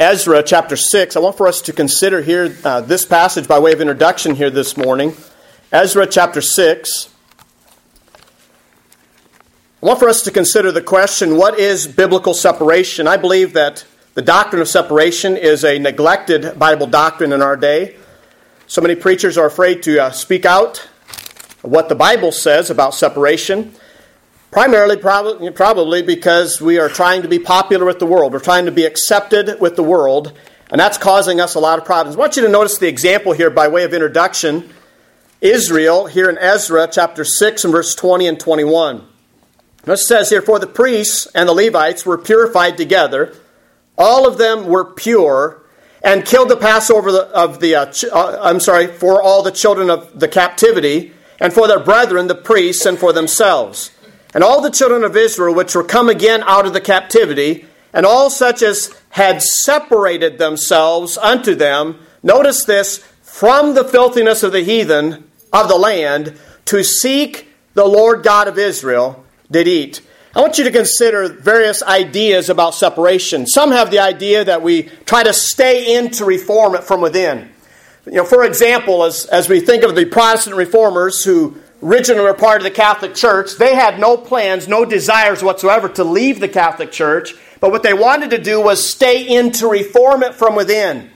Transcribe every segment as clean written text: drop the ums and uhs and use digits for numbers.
Ezra chapter 6. I want for us to consider here this passage by way of introduction here this morning. Ezra chapter 6. I want for us to consider the question, what is biblical separation? I believe that the doctrine of separation is a neglected Bible doctrine in our day. So many preachers are afraid to speak out what the Bible says about separation. Primarily, probably because we are trying to be popular with the world. We're trying to be accepted with the world, and that's causing us a lot of problems. I want you to notice the example here by way of introduction. Israel, here in Ezra chapter 6 and verse 20 and 21. It says here, "For the priests and the Levites were purified together. All of them were pure, and killed the Passover for all the children of the captivity, and for their brethren, the priests, and for themselves. And all the children of Israel which were come again out of the captivity, and all such as had separated themselves unto them," notice this, "from the filthiness of the heathen of the land, to seek the Lord God of Israel, did eat." I want you to consider various ideas about separation. Some have the idea that we try to stay in to reform it from within. For example, as we think of the Protestant reformers who originally were part of the Catholic Church, they had no plans, no desires whatsoever to leave the Catholic Church, but what they wanted to do was stay in to reform it from within.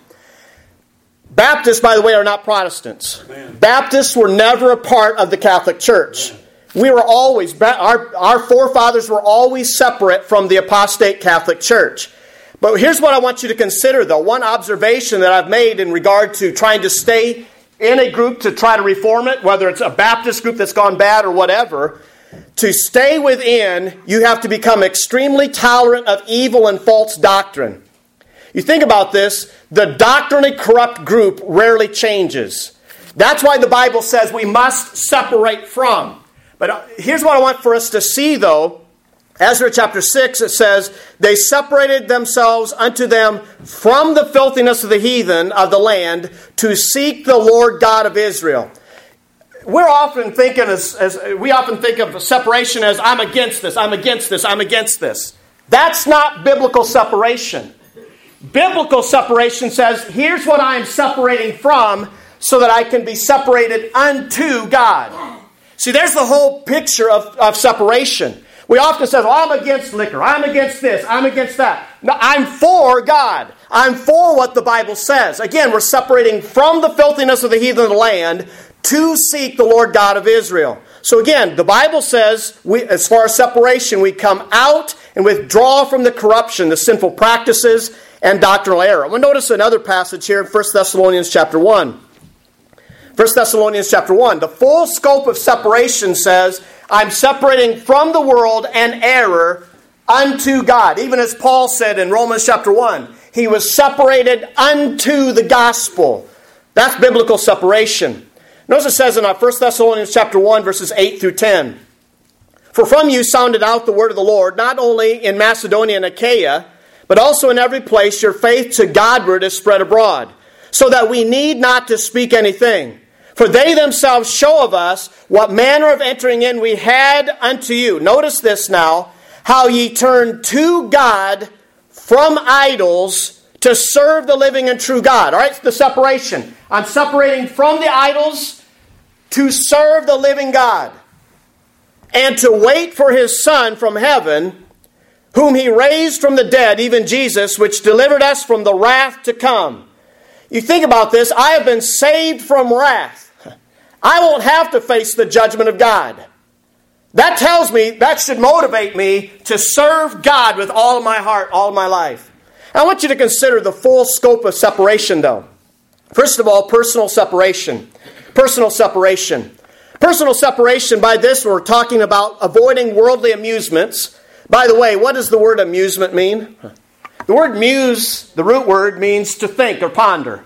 Baptists, by the way, are not Protestants. Amen. Baptists were never a part of the Catholic Church. We were always, our forefathers were always separate from the apostate Catholic Church. But here's what I want you to consider, though. One observation that I've made in regard to trying to stay in a group to try to reform it, whether it's a Baptist group that's gone bad or whatever, to stay within, you have to become extremely tolerant of evil and false doctrine. You think about this, the doctrinally corrupt group rarely changes. That's why the Bible says we must separate from. But here's what I want for us to see, though. Ezra chapter 6, it says, "They separated themselves unto them from the filthiness of the heathen of the land to seek the Lord God of Israel." We're often thinking we often think of separation as, I'm against this, I'm against this, I'm against this. That's not biblical separation. Biblical separation says, here's what I am separating from so that I can be separated unto God. See, there's the whole picture of separation. We often say, well, I'm against liquor. I'm against this. I'm against that. No, I'm for God. I'm for what the Bible says. Again, we're separating from the filthiness of the heathen of the land to seek the Lord God of Israel. So again, the Bible says, as far as separation, we come out and withdraw from the corruption, the sinful practices, and doctrinal error. We'll notice another passage here in 1 Thessalonians chapter 1. 1 Thessalonians chapter 1. The full scope of separation says, I'm separating from the world and error unto God. Even as Paul said in Romans chapter 1, he was separated unto the gospel. That's biblical separation. Notice it says in 1 Thessalonians chapter 1, verses 8 through 10. "For from you sounded out the word of the Lord, not only in Macedonia and Achaia, but also in every place your faith to Godward is spread abroad, so that we need not to speak anything. For they themselves show of us what manner of entering in we had unto you." Notice this now. "How ye turned to God from idols to serve the living and true God." All right, the separation. I'm separating from the idols to serve the living God. "And to wait for his Son from heaven, whom he raised from the dead, even Jesus, which delivered us from the wrath to come." You think about this. I have been saved from wrath. I won't have to face the judgment of God. That tells me, that should motivate me to serve God with all of my heart, all of my life. I want you to consider the full scope of separation, though. First of all, personal separation. Personal separation. Personal separation, by this we're talking about avoiding worldly amusements. By the way, what does the word amusement mean? The word muse, the root word, means to think or ponder.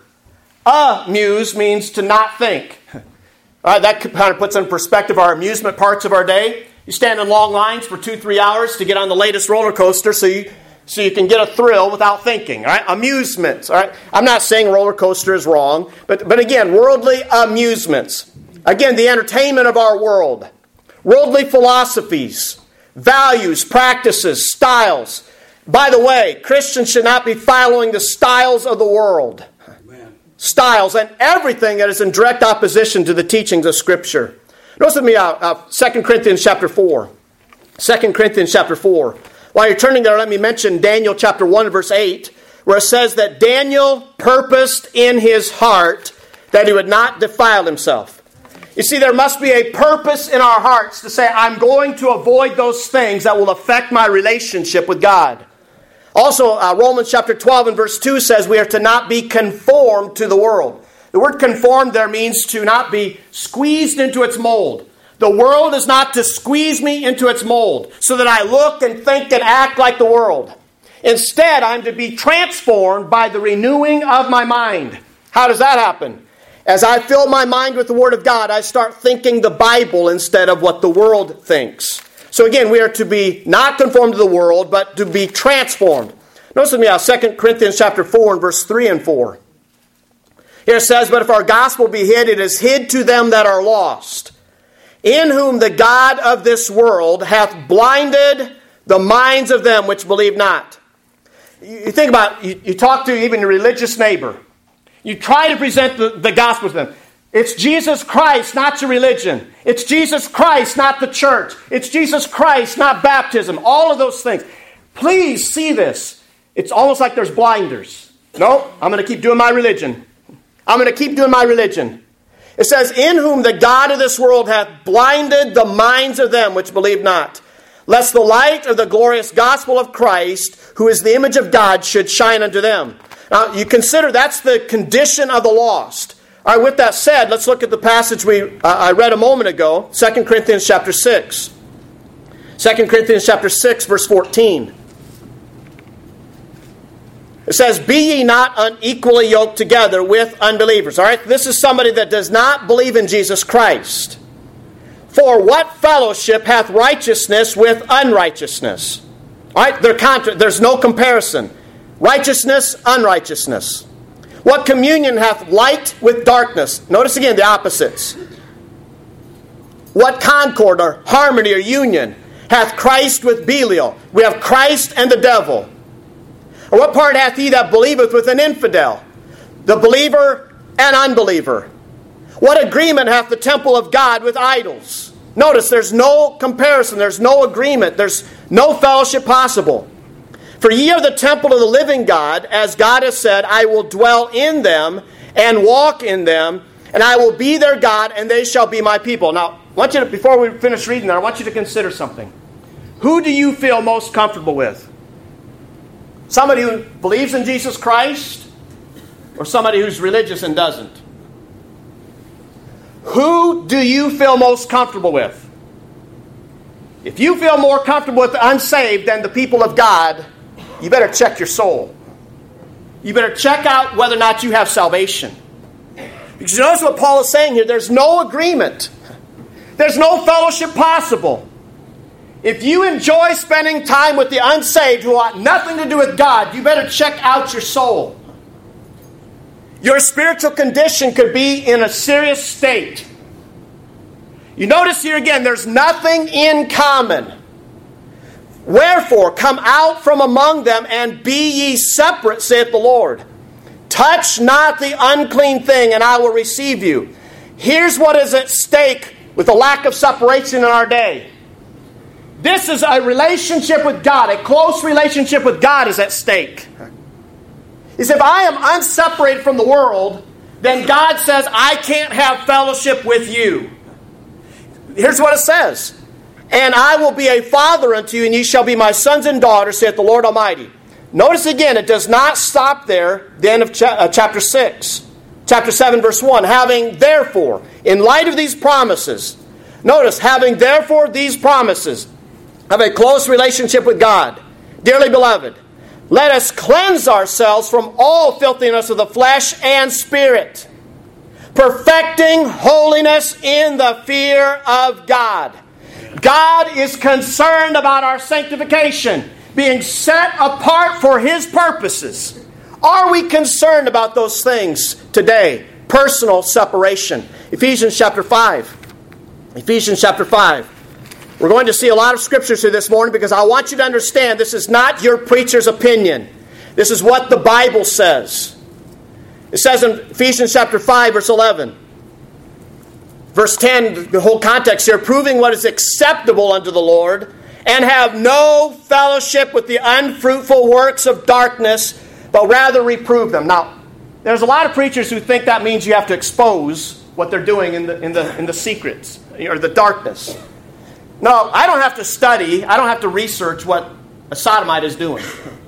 Amuse means to not think. All right, that kind of puts in perspective our amusement parts of our day. You stand in long lines for 2-3 hours to get on the latest roller coaster so you can get a thrill without thinking. All right, amusements. All right, I'm not saying roller coaster is wrong, but again, worldly amusements. Again, the entertainment of our world. Worldly philosophies, values, practices, styles. By the way, Christians should not be following the styles of the world. Amen. Styles and everything that is in direct opposition to the teachings of Scripture. Notice with me 2 Corinthians chapter 4. 2 Corinthians chapter 4. While you're turning there, let me mention Daniel chapter 1 verse 8, where it says that Daniel purposed in his heart that he would not defile himself. You see, there must be a purpose in our hearts to say, I'm going to avoid those things that will affect my relationship with God. Also, Romans chapter 12 and verse 2 says we are to not be conformed to the world. The word conformed there means to not be squeezed into its mold. The world is not to squeeze me into its mold so that I look and think and act like the world. Instead, I'm to be transformed by the renewing of my mind. How does that happen? As I fill my mind with the Word of God, I start thinking the Bible instead of what the world thinks. So again, we are to be not conformed to the world, but to be transformed. Notice with me 2 Corinthians chapter 4 and verse 3 and 4. Here it says, but if our gospel be hid, it is hid to them that are lost, in whom the God of this world hath blinded the minds of them which believe not. You think about it, you talk to even a religious neighbor. You try to present the gospel to them. It's Jesus Christ, not your religion. It's Jesus Christ, not the church. It's Jesus Christ, not baptism. All of those things. Please see this. It's almost like there's blinders. No, I'm going to keep doing my religion. I'm going to keep doing my religion. It says, in whom the God of this world hath blinded the minds of them which believe not, lest the light of the glorious gospel of Christ, who is the image of God, should shine unto them. Now, you consider that's the condition of the lost. All right, with that said, let's look at the passage I read a moment ago, 2 Corinthians chapter 6. 2 Corinthians chapter 6, verse 14. It says, be ye not unequally yoked together with unbelievers. All right, this is somebody that does not believe in Jesus Christ. For what fellowship hath righteousness with unrighteousness? All right, there's no comparison. Righteousness, unrighteousness. What communion hath light with darkness? Notice again the opposites. What concord or harmony or union hath Christ with Belial? We have Christ and the devil. Or what part hath he that believeth with an infidel? The believer and unbeliever. What agreement hath the temple of God with idols? Notice there's no comparison. There's no agreement. There's no fellowship possible. For ye are the temple of the living God, as God has said, I will dwell in them and walk in them, and I will be their God, and they shall be my people. Now, before we finish reading that, I want you to consider something. Who do you feel most comfortable with? Somebody who believes in Jesus Christ, or somebody who's religious and doesn't? Who do you feel most comfortable with? If you feel more comfortable with the unsaved than the people of God, you better check your soul. You better check out whether or not you have salvation. Because you notice what Paul is saying here. There's no agreement. There's no fellowship possible. If you enjoy spending time with the unsaved who want nothing to do with God, you better check out your soul. Your spiritual condition could be in a serious state. You notice here again, there's nothing in common. Wherefore, come out from among them, and be ye separate, saith the Lord. Touch not the unclean thing, and I will receive you. Here's what is at stake with the lack of separation in our day. This is a relationship with God. A close relationship with God is at stake. He said, if I am unseparated from the world, then God says, I can't have fellowship with you. Here's what it says. And I will be a father unto you, and ye shall be my sons and daughters, saith the Lord Almighty. Notice again, it does not stop there, the end of chapter 6. Chapter 7, verse 1. Having therefore, in light of these promises, notice, having therefore these promises, have a close relationship with God. Dearly beloved, let us cleanse ourselves from all filthiness of the flesh and spirit, perfecting holiness in the fear of God. God is concerned about our sanctification, being set apart for His purposes. Are we concerned about those things today? Personal separation. Ephesians chapter 5. Ephesians chapter 5. We're going to see a lot of scriptures here this morning because I want you to understand this is not your preacher's opinion. This is what the Bible says. It says in Ephesians chapter 5, verse 11. Verse 10, the whole context here, proving what is acceptable unto the Lord, and have no fellowship with the unfruitful works of darkness, but rather reprove them. Now, there's a lot of preachers who think that means you have to expose what they're doing in the secrets, or the darkness. No, I don't have to study, I don't have to research what a sodomite is doing.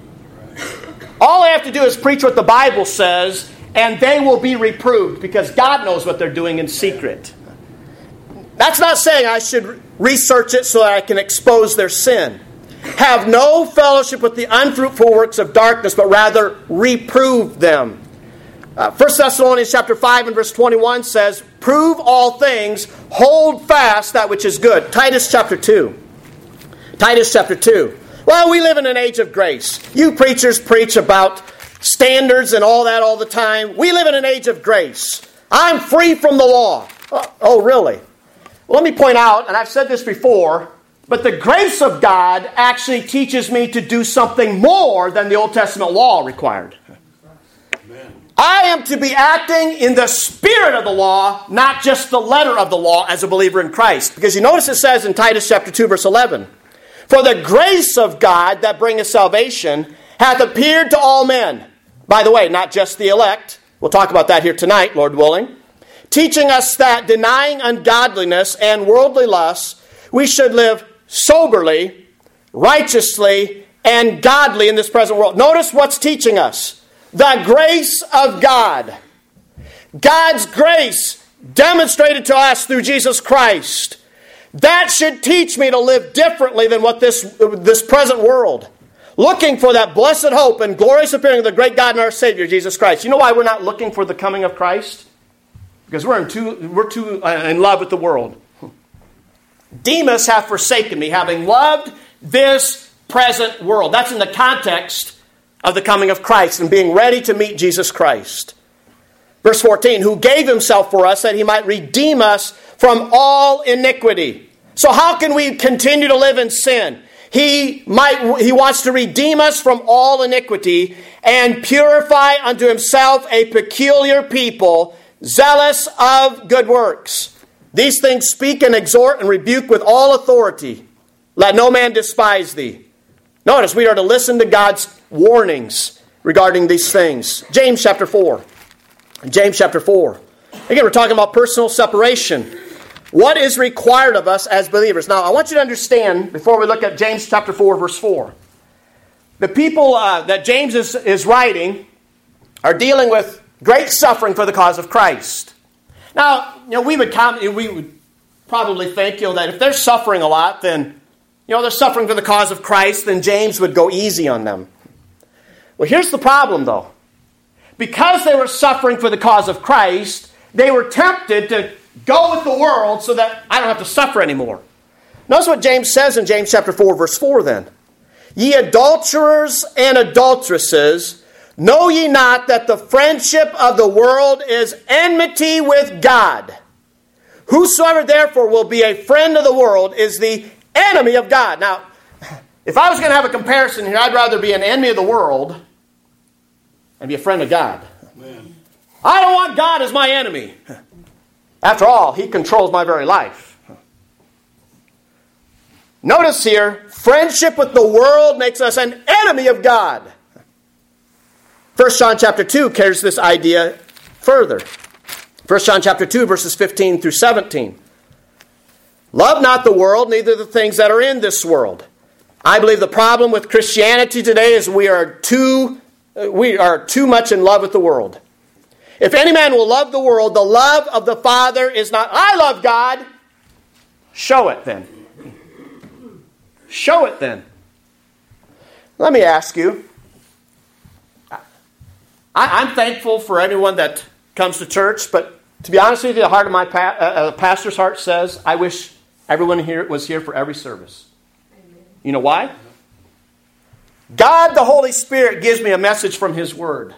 All I have to do is preach what the Bible says, and they will be reproved, because God knows what they're doing in secret. That's not saying I should research it so that I can expose their sin. Have no fellowship with the unfruitful works of darkness, but rather reprove them. 1 Thessalonians chapter 5 and verse 21 says, prove all things, hold fast that which is good. Titus chapter 2. Titus chapter 2. Well, we live in an age of grace. You preachers preach about standards and all that all the time. We live in an age of grace. I'm free from the law. Oh, really? Well, let me point out, and I've said this before, but the grace of God actually teaches me to do something more than the Old Testament law required. Amen. I am to be acting in the spirit of the law, not just the letter of the law as a believer in Christ. Because you notice it says in Titus chapter 2, verse 11, for the grace of God that bringeth salvation hath appeared to all men. By the way, not just the elect. We'll talk about that here tonight, Lord willing. Teaching us that denying ungodliness and worldly lusts, we should live soberly, righteously, and godly in this present world. Notice what's teaching us. The grace of God. God's grace demonstrated to us through Jesus Christ. That should teach me to live differently than what this present world. Looking for that blessed hope and glorious appearing of the great God and our Savior, Jesus Christ. You know why we're not looking for the coming of Christ? Because we're too in love with the world. Demas hath forsaken me, having loved this present world. That's in the context of the coming of Christ and being ready to meet Jesus Christ. Verse 14, who gave himself for us that he might redeem us from all iniquity. So how can we continue to live in sin? He wants to redeem us from all iniquity and purify unto himself a peculiar people, zealous of good works. These things speak and exhort and rebuke with all authority. Let no man despise thee. Notice we are to listen to God's warnings regarding these things. James chapter 4. James chapter 4. Again, we're talking about personal separation. What is required of us as believers? Now, I want you to understand, before we look at James chapter 4, verse 4. The people that James is writing are dealing with great suffering for the cause of Christ. Now, we would probably think, that if they're suffering a lot, then, they're suffering for the cause of Christ, then James would go easy on them. Well, here's the problem, though. Because they were suffering for the cause of Christ, they were tempted to go with the world so that I don't have to suffer anymore. Notice what James says in James chapter 4, verse 4 then. Ye adulterers and adulteresses, know ye not that the friendship of the world is enmity with God? Whosoever therefore will be a friend of the world is the enemy of God. Now, if I was going to have a comparison here, I'd rather be an enemy of the world and be a friend of God. Amen. I don't want God as my enemy. After all, He controls my very life. Notice here, friendship with the world makes us an enemy of God. 1 John chapter 2 carries this idea further. 1 John chapter 2, verses 15 through 17. Love not the world, neither the things that are in this world. I believe the problem with Christianity today is we are too much in love with the world. If any man will love the world, the love of the Father is not, I love God. Show it then. Show it then. Let me ask you. I'm thankful for anyone that comes to church, but to be honest with you, the heart of my pastor's heart says, I wish everyone here was here for every service. Amen. You know why? God, the Holy Spirit, gives me a message from His Word.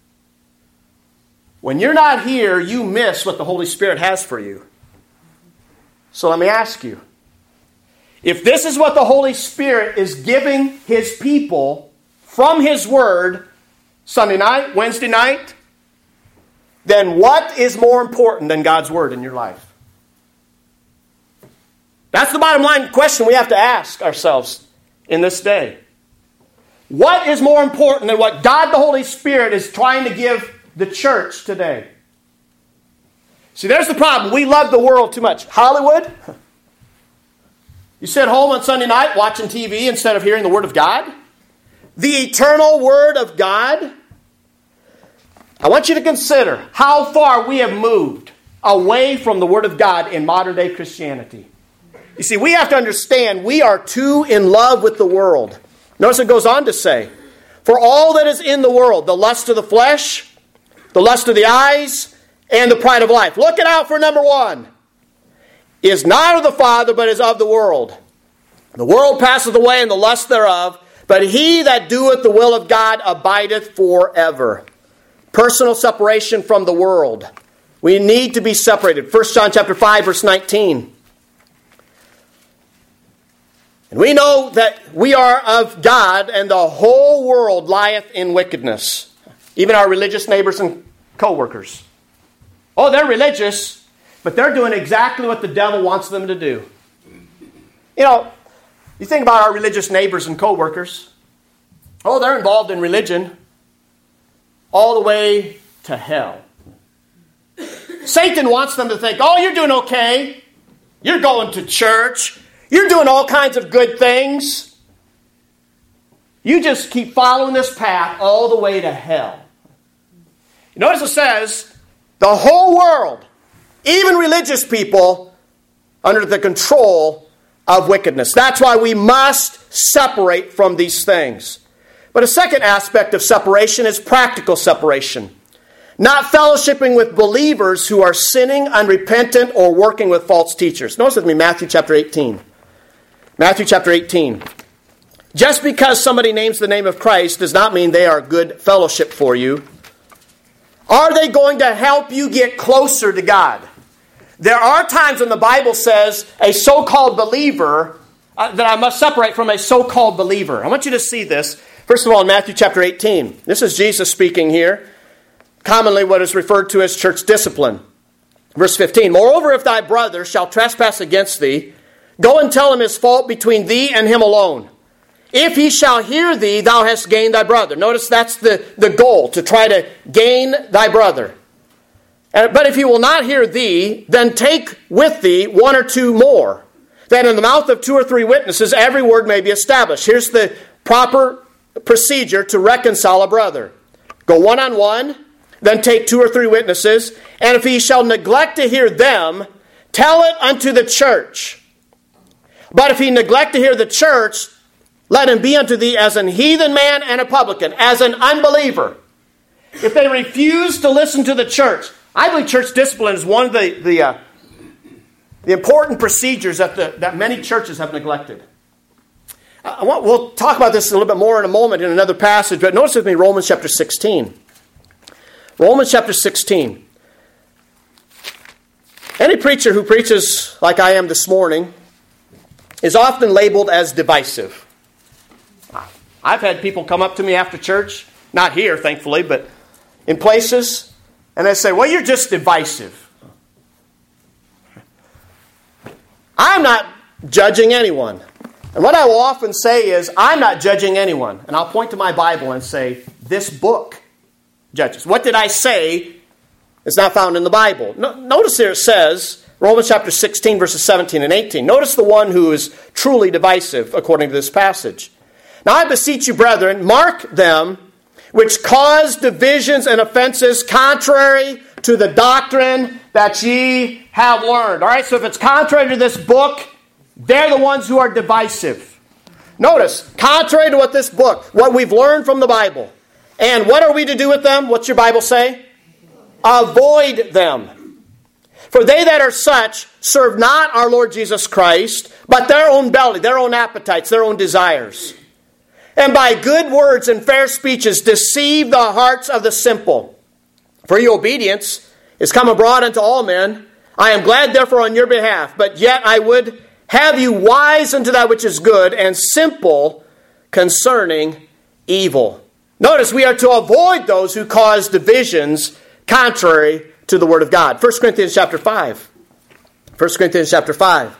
When you're not here, you miss what the Holy Spirit has for you. So let me ask you, If this is what the Holy Spirit is giving His people from His Word, Sunday night, Wednesday night, then what is more important than God's Word in your life? That's the bottom line question we have to ask ourselves in this day. What is more important than what God the Holy Spirit is trying to give the church today? See, there's the problem. We love the world too much. Hollywood? You sit home on Sunday night watching TV instead of hearing the Word of God? The eternal Word of God? I want you to consider how far we have moved away from the Word of God in modern day Christianity. You see, we have to understand we are too in love with the world. Notice it goes on to say, for all that is in the world, the lust of the flesh, the lust of the eyes, and the pride of life. Looking out for number one. Is not of the Father, but is of the world. The world passeth away and the lust thereof, but he that doeth the will of God abideth forever. Personal separation from the world. We need to be separated. 1 John chapter 5, verse 19. And we know that we are of God, and the whole world lieth in wickedness. Even our religious neighbors and co-workers. Oh, they're religious, but they're doing exactly what the devil wants them to do. You know, you think about our religious neighbors and co-workers. Oh, they're involved in religion all the way to hell. Satan wants them to think, oh, you're doing okay. You're going to church. You're doing all kinds of good things. You just keep following this path all the way to hell. You notice it says, the whole world, even religious people, under the control of wickedness. That's why we must separate from these things. But a second aspect of separation is practical separation. Not fellowshipping with believers who are sinning, unrepentant, or working with false teachers. Notice with me Matthew chapter 18. Matthew chapter 18. Just because somebody names the name of Christ does not mean they are good fellowship for you. Are they going to help you get closer to God? There are times when the Bible says a so-called believer, that I must separate from a so-called believer. I want you to see this. First of all, in Matthew chapter 18. This is Jesus speaking here. Commonly what is referred to as church discipline. Verse 15. Moreover, if thy brother shall trespass against thee, go and tell him his fault between thee and him alone. If he shall hear thee, thou hast gained thy brother. Notice that's the goal, to try to gain thy brother. But if he will not hear thee, then take with thee one or two more, that in the mouth of two or three witnesses every word may be established. Here's the proper procedure to reconcile a brother. Go one-on-one, then take two or three witnesses, and if he shall neglect to hear them, tell it unto the church. But if he neglect to hear the church, let him be unto thee as an heathen man and a publican, as an unbeliever. If they refuse to listen to the church, I believe church discipline is one of the important procedures that many churches have neglected. We'll talk about this a little bit more in a moment in another passage, but notice with me Romans chapter 16. Romans chapter 16. Any preacher who preaches like I am this morning is often labeled as divisive. I've had people come up to me after church, not here, thankfully, but in places, and they say, well, you're just divisive. I'm not judging anyone. And what I will often say is, I'm not judging anyone. And I'll point to my Bible and say, this book judges. What did I say is not found in the Bible? Notice here it says, Romans chapter 16, verses 17 and 18. Notice the one who is truly divisive, according to this passage. Now I beseech you, brethren, mark them which cause divisions and offenses contrary to the doctrine that ye have learned. All right, so if it's contrary to this book, they're the ones who are divisive. Notice, contrary to what this book, what we've learned from the Bible. And what are we to do with them? What's your Bible say? Avoid them. For they that are such serve not our Lord Jesus Christ, but their own belly, their own appetites, their own desires. And by good words and fair speeches deceive the hearts of the simple. For your obedience is come abroad unto all men. I am glad therefore on your behalf, but yet I would have you wise unto that which is good, and simple concerning evil. Notice we are to avoid those who cause divisions contrary to the Word of God. 1 Corinthians chapter 5. 1 Corinthians chapter 5.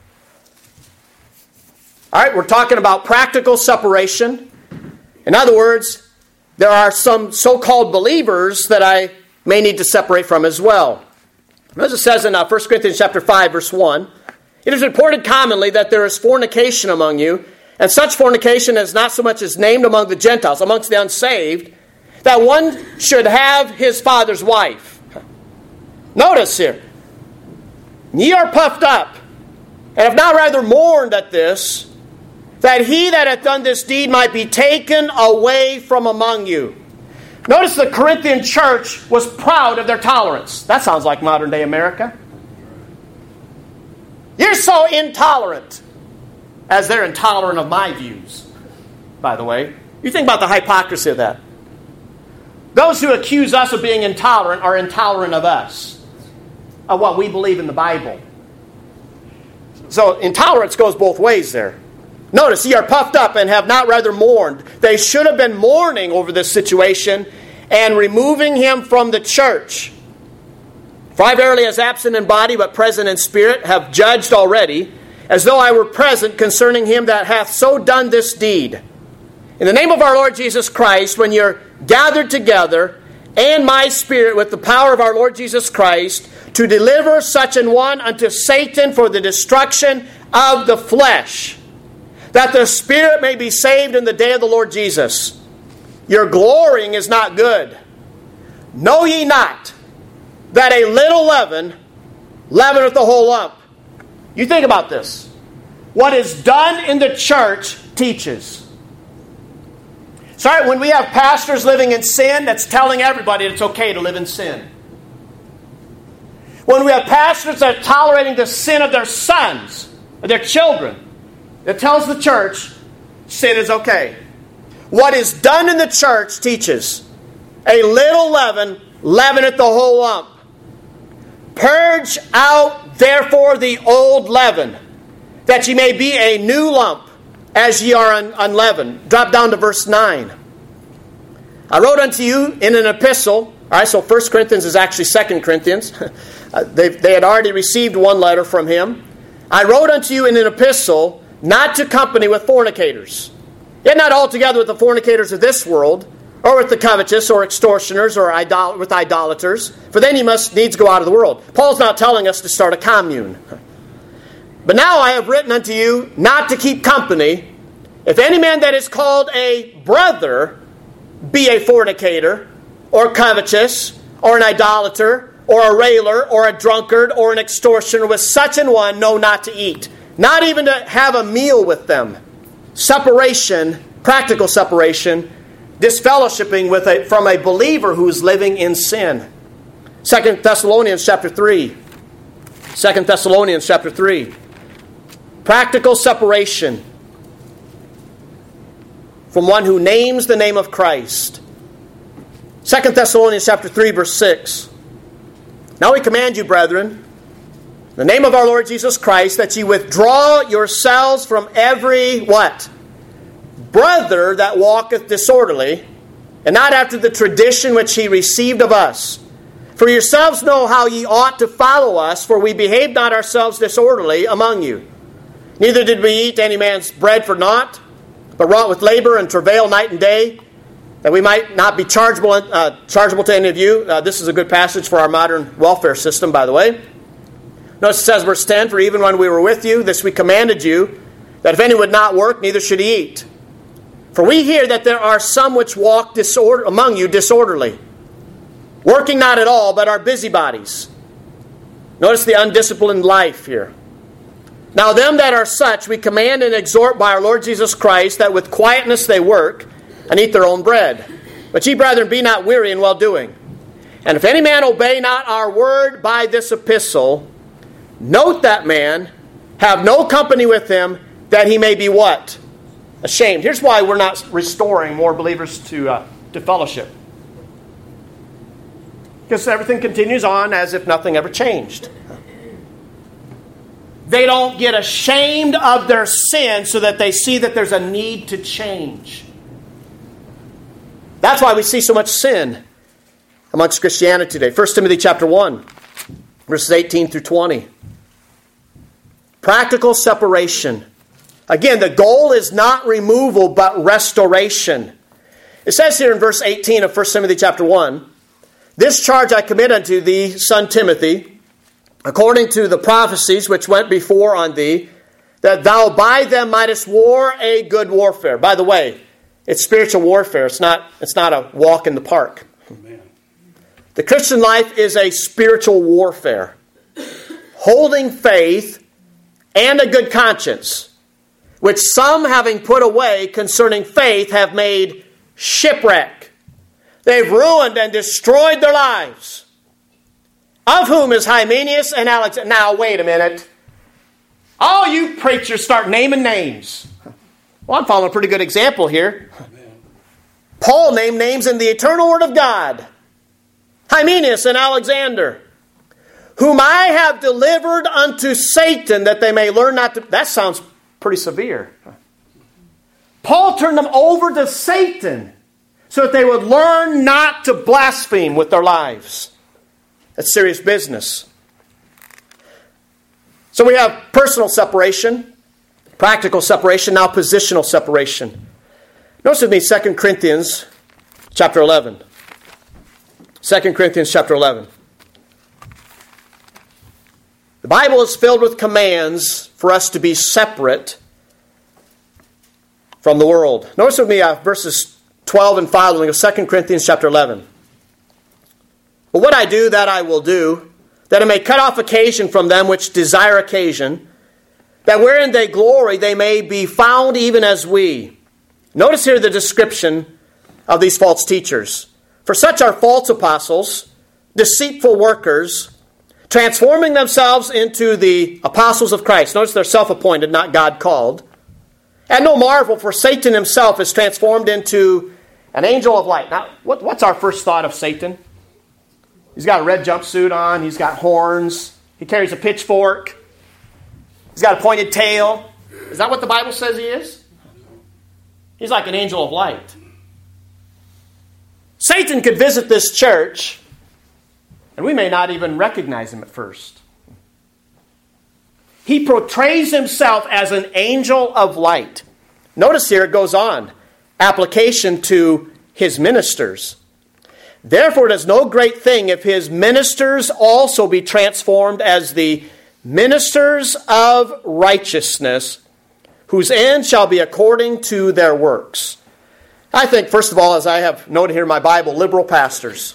All right, we're talking about practical separation. In other words, there are some so-called believers that I may need to separate from as well. As it says in 1 Corinthians chapter 5, verse 1, it is reported commonly that there is fornication among you, and such fornication is not so much as named among the Gentiles, amongst the unsaved, that one should have his father's wife. Notice here, ye are puffed up, and have not rather mourned at this, that he that hath done this deed might be taken away from among you. Notice the Corinthian church was proud of their tolerance. That sounds like modern day America. You're so intolerant, as they're intolerant of my views, by the way. You think about the hypocrisy of that. Those who accuse us of being intolerant are intolerant of us, of what we believe in the Bible. So intolerance goes both ways there. Notice, ye are puffed up and have not rather mourned. They should have been mourning over this situation and removing him from the church. For I verily, as absent in body but present in spirit, have judged already, as though I were present concerning him that hath so done this deed. In the name of our Lord Jesus Christ, when you're gathered together, and my spirit with the power of our Lord Jesus Christ, to deliver such an one unto Satan for the destruction of the flesh, that the spirit may be saved in the day of the Lord Jesus. Your glorying is not good. Know ye not that a little leaven leaveneth the whole lump? You think about this. What is done in the church teaches. Sorry, when we have pastors living in sin, that's telling everybody it's okay to live in sin. When we have pastors that are tolerating the sin of their sons, or their children, it tells the church sin is okay. What is done in the church teaches. A little leaven leaveneth the whole lump. Purge out therefore the old leaven, that ye may be a new lump, as ye are unleavened. Drop down to verse 9. I wrote unto you in an epistle. All right, so 1 Corinthians is actually 2 Corinthians. They had already received one letter from him. I wrote unto you in an epistle, not to company with fornicators. Yet not altogether with the fornicators of this world, or with the covetous, or extortioners, or with idolaters, for then you must needs go out of the world. Paul's not telling us to start a commune. But now I have written unto you not to keep company, if any man that is called a brother be a fornicator, or covetous, or an idolater, or a railer, or a drunkard, or an extortioner, with such an one know not to eat. Not even to have a meal with them. Separation, practical separation, disfellowshipping from a believer who is living in sin. 2 Thessalonians chapter 3. 2 Thessalonians chapter 3. Practical separation from one who names the name of Christ. 2 Thessalonians chapter 3, verse 6. Now we command you, brethren, in the name of our Lord Jesus Christ, that ye withdraw yourselves from every, what? Brother that walketh disorderly, and not after the tradition which he received of us. For yourselves know how ye ought to follow us, for we behaved not ourselves disorderly among you. Neither did we eat any man's bread for naught, but wrought with labor and travail night and day, that we might not be chargeable to any of you. This is a good passage for our modern welfare system, by the way. Notice it says, verse 10, for even when we were with you, this we commanded you, that if any would not work, neither should he eat. For we hear that there are some which walk among you disorderly, working not at all, but are busybodies. Notice the undisciplined life here. Now them that are such we command and exhort by our Lord Jesus Christ, that with quietness they work, and eat their own bread. But ye, brethren, be not weary in well-doing. And if any man obey not our word by this epistle, note that man, have no company with him, that he may be what? Ashamed. Here's why we're not restoring more believers to fellowship. Because everything continues on as if nothing ever changed. They don't get ashamed of their sin so that they see that there's a need to change. That's why we see so much sin amongst Christianity today. 1 Timothy chapter 1, verses 18 through 20. Practical separation. Again, the goal is not removal, but restoration. It says here in verse 18 of 1 Timothy chapter 1, "This charge I commit unto thee, son Timothy, according to the prophecies which went before on thee, that thou by them mightest war a good warfare." By the way, it's spiritual warfare. It's not a walk in the park. Amen. The Christian life is a spiritual warfare. Holding faith and a good conscience, which some, having put away concerning faith, have made shipwreck. They've ruined and destroyed their lives. Of whom is Hymenaeus and Alexander. Now, wait a minute. All you preachers start naming names. Well, I'm following a pretty good example here. Amen. Paul named names in the eternal Word of God. Hymenaeus and Alexander, whom I have delivered unto Satan, that they may learn not to... That sounds pretty severe. Paul turned them over to Satan so that they would learn not to blaspheme with their lives. That's serious business. So we have personal separation, practical separation, now positional separation. Notice with me 2 Corinthians chapter 11. 2 Corinthians chapter 11. The Bible is filled with commands for us to be separate from the world. Notice with me verses 12 and following of 2 Corinthians chapter 11. "But what I do, that I will do, that I may cut off occasion from them which desire occasion, that wherein they glory they may be found even as we." Notice here the description of these false teachers. "For such are false apostles, deceitful workers, transforming themselves into the apostles of Christ." Notice they're self-appointed, not God-called. "And no marvel, for Satan himself is transformed into an angel of light." Now, what's our first thought of Satan? He's got a red jumpsuit on. He's got horns. He carries a pitchfork. He's got a pointed tail. Is that what the Bible says he is? He's like an angel of light. Satan could visit this church, and we may not even recognize him at first. He portrays himself as an angel of light. Notice here it goes on. Application to his ministers. "Therefore it is no great thing if his ministers also be transformed as the ministers of righteousness, whose end shall be according to their works." I think, first of all, as I have noted here in my Bible, liberal pastors.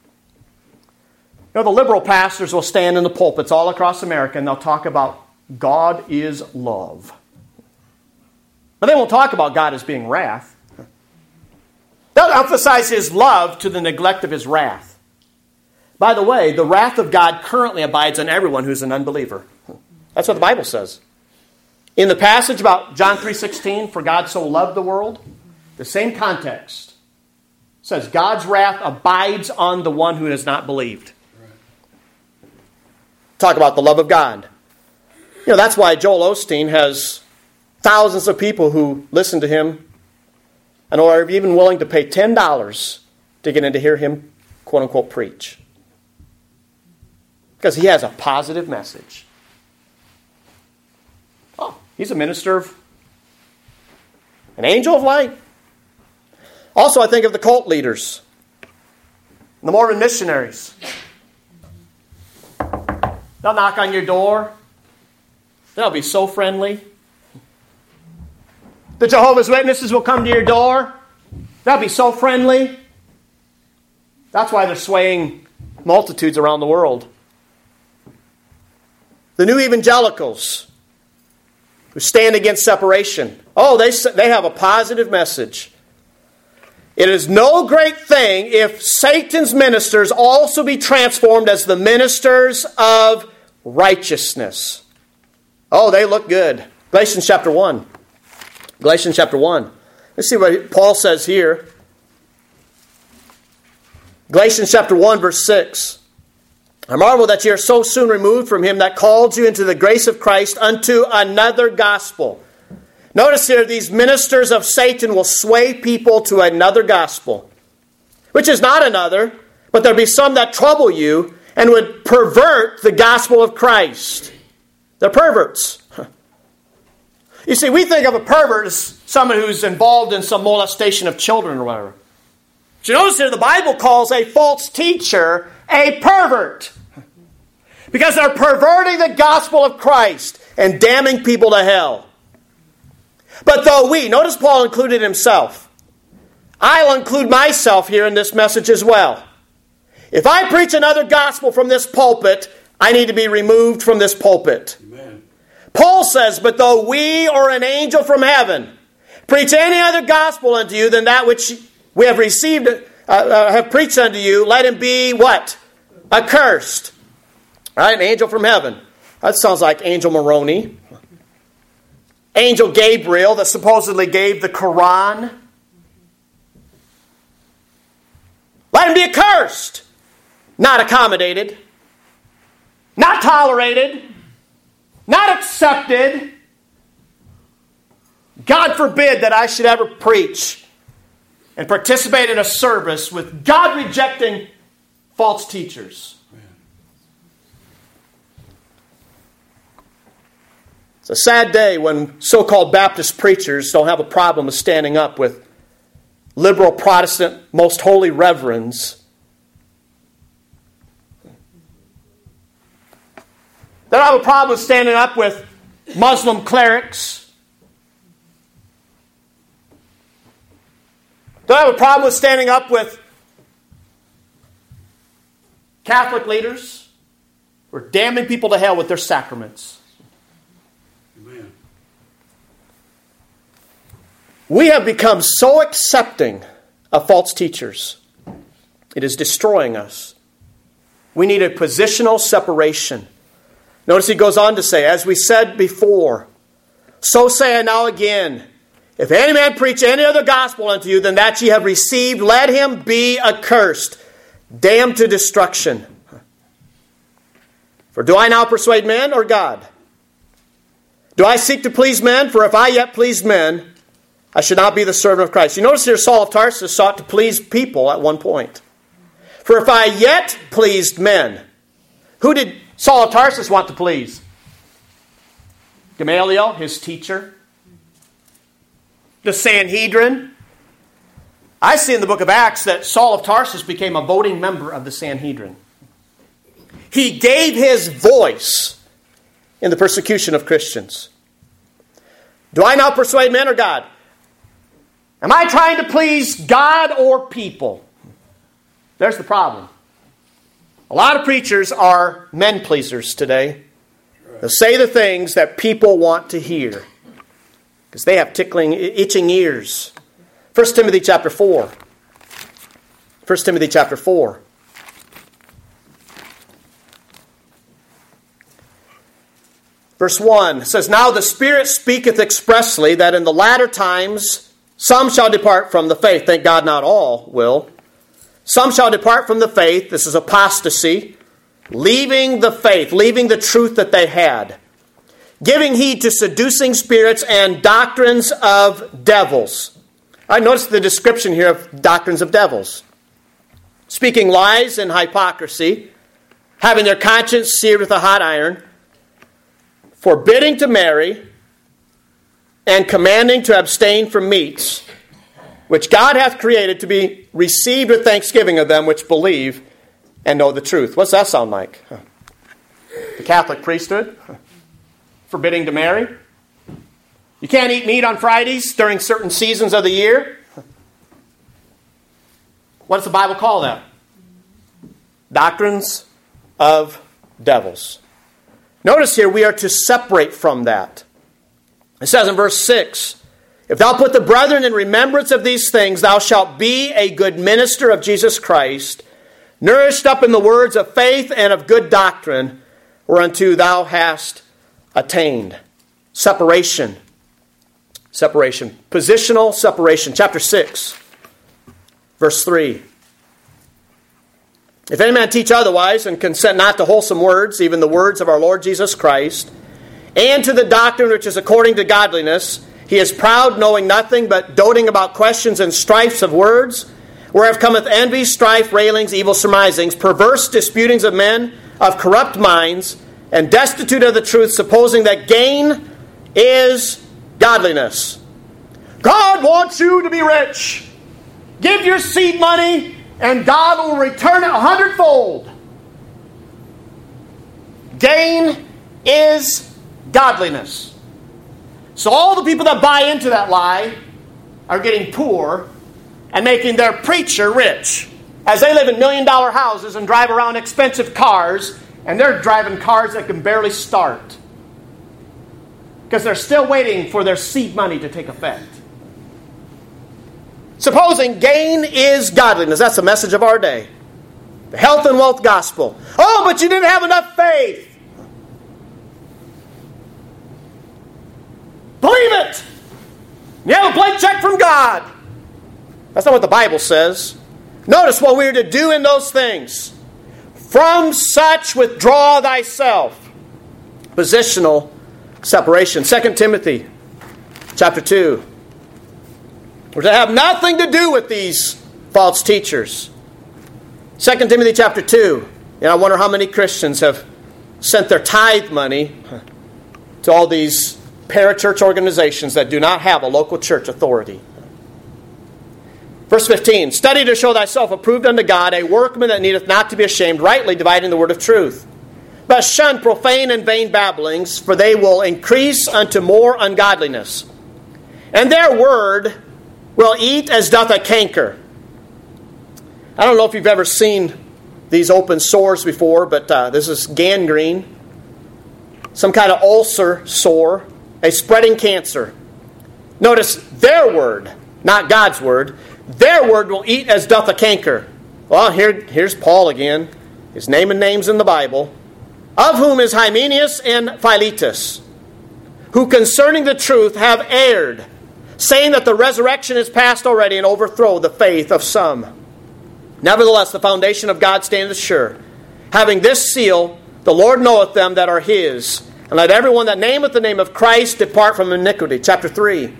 The liberal pastors will stand in the pulpits all across America and they'll talk about God is love. But they won't talk about God as being wrath. They'll emphasize his love to the neglect of his wrath. By the way, the wrath of God currently abides on everyone who's an unbeliever. That's what the Bible says. In the passage about John 3:16, "For God so loved the world," the same context says God's wrath abides on the one who has not believed. Talk about the love of God. That's why Joel Osteen has thousands of people who listen to him and are even willing to pay $10 to get in to hear him, quote unquote, preach. Because he has a positive message. Oh, he's a minister of an angel of light. Also, I think of the cult leaders, the Mormon missionaries. They'll knock on your door. They'll be so friendly. The Jehovah's Witnesses will come to your door. They'll be so friendly. That's why they're swaying multitudes around the world. The new evangelicals who stand against separation. Oh, they have a positive message. It is no great thing if Satan's ministers also be transformed as the ministers of righteousness. Oh, they look good. Galatians chapter 1. Galatians chapter 1. Let's see what Paul says here. Galatians chapter 1, verse 6. I marvel that ye are so soon removed from him that called you into the grace of Christ unto another gospel. Notice here, these ministers of Satan will sway people to another gospel, which is not another, but there'll be some that trouble you and would pervert the gospel of Christ. They're perverts. You see, we think of a pervert as someone who's involved in some molestation of children or whatever. But you notice here the Bible calls a false teacher a pervert, because they're perverting the gospel of Christ and damning people to hell. But though notice Paul included himself. I'll include myself here in this message as well. If I preach another gospel from this pulpit, I need to be removed from this pulpit. Amen. Paul says, but though we or an angel from heaven preach any other gospel unto you than that which we have received, have preached unto you, let him be what? Accursed. All right, an angel from heaven. That sounds like Angel Moroni. Angel Gabriel that supposedly gave the Quran. Let him be accursed. Not accommodated. Not tolerated. Not accepted. God forbid that I should ever preach and participate in a service with God-rejecting false teachers. It's a sad day when so-called Baptist preachers don't have a problem with standing up with liberal Protestant most holy reverends. They don't have a problem with standing up with Muslim clerics. They don't have a problem with standing up with Catholic leaders who are damning people to hell with their sacraments. Amen. We have become so accepting of false teachers. It is destroying us. We need a positional separation. Notice he goes on to say, as we said before, so say I now again, if any man preach any other gospel unto you than that ye have received, let him be accursed, damned to destruction. For do I now persuade men or God? Do I seek to please men? For if I yet pleased men, I should not be the servant of Christ. You notice here Saul of Tarsus sought to please people at one point. For if I yet pleased men, who did Saul of Tarsus want to please? Gamaliel, his teacher. The Sanhedrin. I see in the book of Acts that Saul of Tarsus became a voting member of the Sanhedrin. He gave his voice in the persecution of Christians. Do I now persuade men or God? Am I trying to please God or people? There's the problem. A lot of preachers are men pleasers today. They'll say the things that people want to hear because they have itching ears. 1 Timothy chapter 4. 1 Timothy chapter 4. Verse 1 says, Now the Spirit speaketh expressly that in the latter times some shall depart from the faith. Thank God not all will. Some shall depart from the faith. This is apostasy. Leaving the faith, leaving the truth that they had. Giving heed to seducing spirits and doctrines of devils. I noticed the description here of doctrines of devils. Speaking lies and hypocrisy. Having their conscience seared with a hot iron. Forbidding to marry. And commanding to abstain from meats, which God hath created to be received with thanksgiving of them which believe and know the truth. What's that sound like? The Catholic priesthood? Forbidding to marry? You can't eat meat on Fridays during certain seasons of the year? What does the Bible call that? Doctrines of devils. Notice here we are to separate from that. It says in verse 6, If thou put the brethren in remembrance of these things, thou shalt be a good minister of Jesus Christ, nourished up in the words of faith and of good doctrine, whereunto thou hast attained. Separation. Separation. Positional separation. Chapter 6, verse 3. If any man teach otherwise, and consent not to wholesome words, even the words of our Lord Jesus Christ, and to the doctrine which is according to godliness, he is proud, knowing nothing, but doting about questions and strifes of words, whereof cometh envy, strife, railings, evil surmisings, perverse disputings of men of corrupt minds, and destitute of the truth, supposing that gain is godliness. God wants you to be rich. Give your seed money, and God will return it 100-fold. Gain is godliness. So all the people that buy into that lie are getting poor and making their preacher rich, as they live in million-dollar houses and drive around expensive cars, and they're driving cars that can barely start because they're still waiting for their seed money to take effect. Supposing gain is godliness. That's the message of our day. The health and wealth gospel. Oh, but you didn't have enough faith. Believe it. You have a blank check from God. That's not what the Bible says. Notice what we are to do in those things. From such withdraw thyself. Positional separation. 2 Timothy chapter 2. We're to have nothing to do with these false teachers. 2 Timothy chapter 2. I wonder how many Christians have sent their tithe money to all these parachurch organizations that do not have a local church authority. Verse 15. Study to show thyself approved unto God, a workman that needeth not to be ashamed, rightly dividing the word of truth. But shun profane and vain babblings, for they will increase unto more ungodliness. And their word will eat as doth a canker. I don't know if you've ever seen these open sores before, but this is gangrene. Some kind of ulcer sore, a spreading cancer. Notice their word, not God's word. Their word will eat as doth a canker. Well, here's Paul again. His name and names in the Bible. Of whom is Hymenaeus and Philetus, who concerning the truth have erred, saying that the resurrection is past already, and overthrow the faith of some. Nevertheless, the foundation of God standeth sure, having this seal, the Lord knoweth them that are his, and let everyone that nameth the name of Christ depart from iniquity. Chapter 3.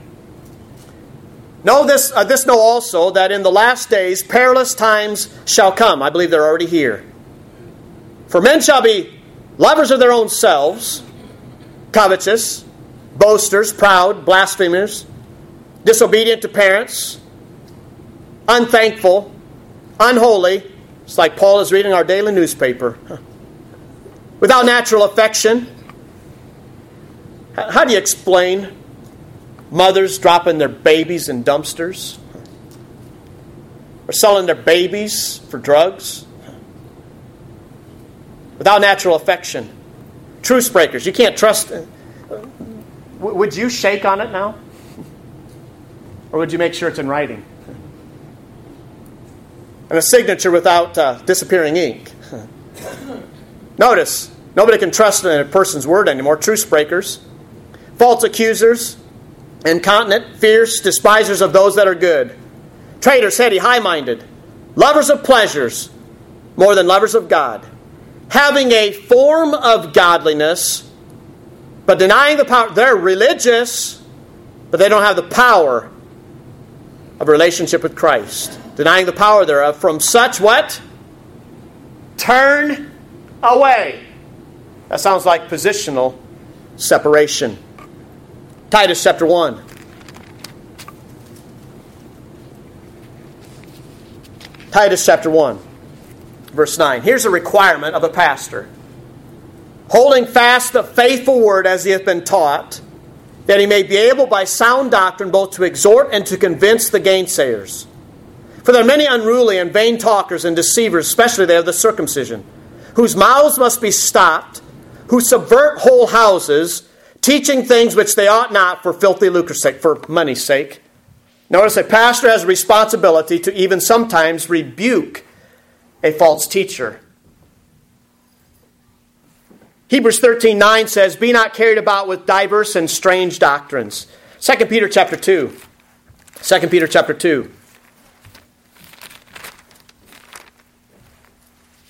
Know this know also, that in the last days perilous times shall come. I believe they're already here. For men shall be lovers of their own selves, covetous, boasters, proud, blasphemers, disobedient to parents, unthankful, unholy. It's like Paul is reading our daily newspaper. Without natural affection. How do you explain mothers dropping their babies in dumpsters? Or selling their babies for drugs? Without natural affection. Truce breakers. You can't trust. Would you shake on it now? Or would you make sure it's in writing? And a signature without disappearing ink. Notice, nobody can trust in a person's word anymore. Truce breakers. False accusers. Incontinent, fierce, despisers of those that are good. Traitors, heady, high-minded. Lovers of pleasures more than lovers of God. Having a form of godliness, but denying the power. They're religious, but they don't have the power of a relationship with Christ. Denying the power thereof. From such what? Turn away. That sounds like positional separation. Titus chapter 1. Titus chapter 1, verse 9. Here's a requirement of a pastor. Holding fast the faithful word as he hath been taught, that he may be able by sound doctrine both to exhort and to convince the gainsayers. For there are many unruly and vain talkers and deceivers, especially they of the circumcision, whose mouths must be stopped, who subvert whole houses, teaching things which they ought not for filthy lucre's sake, for money's sake. Notice a pastor has a responsibility to even sometimes rebuke a false teacher. Hebrews 13:9 says, "Be not carried about with diverse and strange doctrines." 2 Peter chapter 2. 2 Peter chapter 2.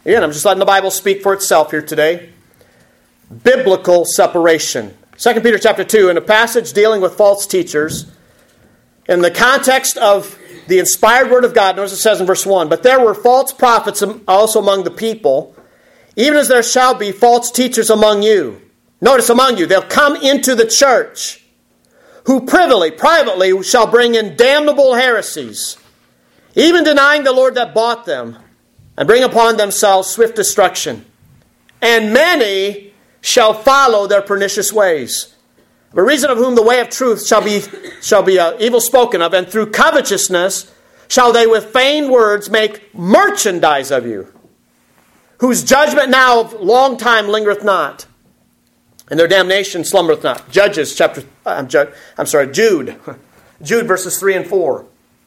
Again, I'm just letting the Bible speak for itself here today. Biblical separation. 2 Peter chapter 2, in a passage dealing with false teachers, in the context of the inspired Word of God, notice it says in verse 1, "But there were false prophets also among the people, even as there shall be false teachers among you." Notice among you, they'll come into the church, "who privately shall bring in damnable heresies, even denying the Lord that bought them, and bring upon themselves swift destruction. And many shall follow their pernicious ways. By reason of whom the way of truth shall be evil spoken of, and through covetousness shall they with feigned words make merchandise of you, whose judgment now of long time lingereth not, and their damnation slumbereth not." Jude. Jude verses 3 and 4.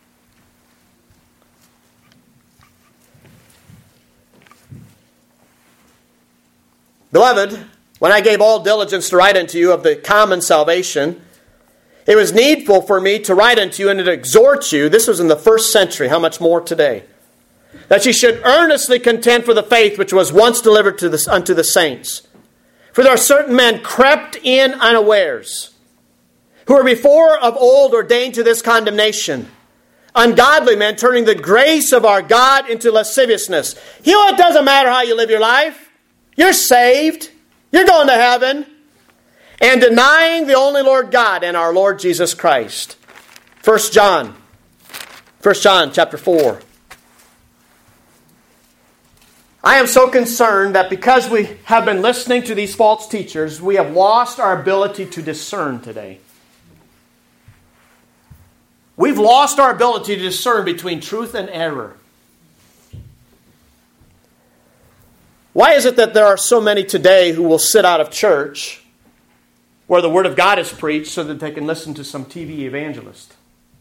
"Beloved, when I gave all diligence to write unto you of the common salvation, it was needful for me to write unto you and to exhort you," this was in the first century, how much more today, "that ye should earnestly contend for the faith which was once delivered unto the saints. For there are certain men crept in unawares, who were before of old ordained to this condemnation, ungodly men turning the grace of our God into lasciviousness." You know, it doesn't matter how you live your life. You're saved. You're going to heaven. "And denying the only Lord God and our Lord Jesus Christ." 1 John chapter 4. I am so concerned that because we have been listening to these false teachers, we have lost our ability to discern today. We've lost our ability to discern between truth and error. Why is it that there are so many today who will sit out of church where the Word of God is preached so that they can listen to some TV evangelist